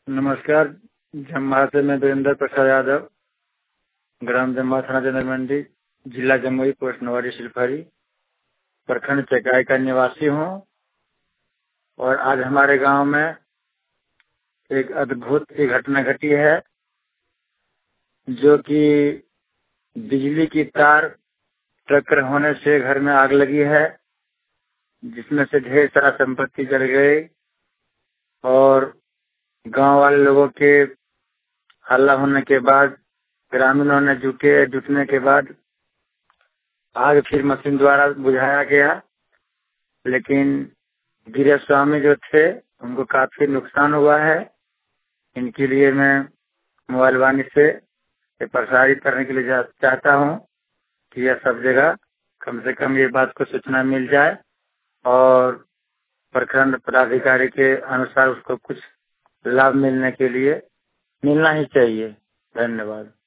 नमस्कार। जम्मू से मैं वीरेंद्र प्रसाद यादव, ग्राम जम्मू, थाना जनरल मंडी, जिला जमुई, पोस्ट नवारी शिल्पहरी, प्रखंड चकाई का निवासी हूँ। और आज हमारे गांव में एक अद्भुत सी घटना घटी है, जो कि बिजली की तार टक्कर होने से घर में आग लगी है, जिसमें से ढेर सारा संपत्ति जल गई। और गांव वाले लोगों के हल्ला होने के बाद, ग्रामीणों ने जुटने के बाद आग फिर मशीन द्वारा बुझाया गया। लेकिन गिरे स्वामी जो थे, उनको काफी नुकसान हुआ है। इनके लिए मैं मोबाइल वाणी से प्रसारित करने के लिए चाहता हूँ कि यह सब जगह कम से कम ये बात को सूचना मिल जाए और प्रखंड पदाधिकारी के अनुसार उसको कुछ लाभ मिलने के लिए मिलना ही चाहिए। धन्यवाद।